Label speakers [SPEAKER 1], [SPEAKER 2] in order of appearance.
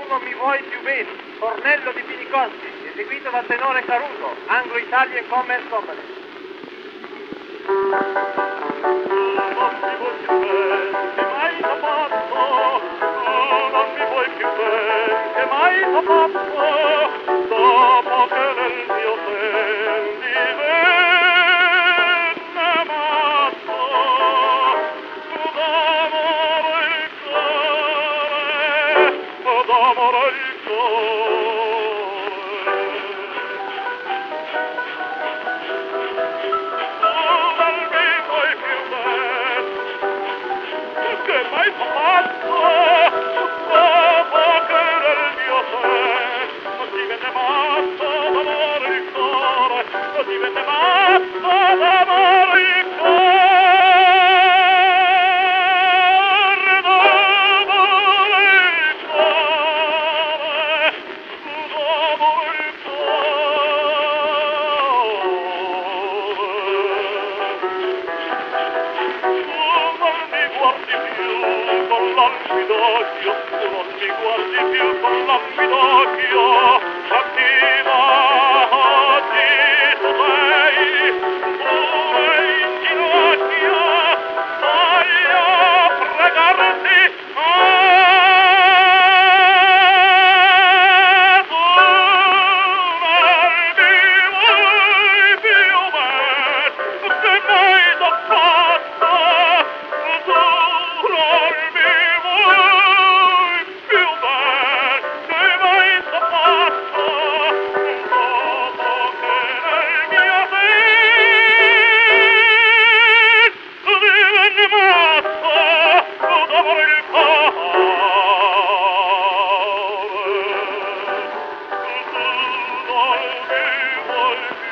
[SPEAKER 1] non mi vuoi più bene, Tornello di Finicosti, eseguito dal tenore Caruso, Anglo-Italian Commerce Company.
[SPEAKER 2] Non mi vuoi più bene, mai sapato, non mi vuoi più bene, mai sapato, dopo che nel mio sen divenne matto, d'amore il cuore, d'amore il cuore. Non mi vuoi più bene, che mai fatto, dopo che nel mio sen divenne matto d'amore il cuore, divenne matto d'amore il cuore, d'amore il cuore, d'amore il non mi guardi più con l'alfidocio, non mi guardi più con l'alfidocio, cattiva oggi tu sei, pure in ginocchio, voglio pregarti, tu non mi vuoi più bene, che mai t'ho fatto, tu non mi vuoi più bene, che mai t'ho fatto, dopo che nel mio sen divenne matto, d'amore il cuore. Tu non mi vuoi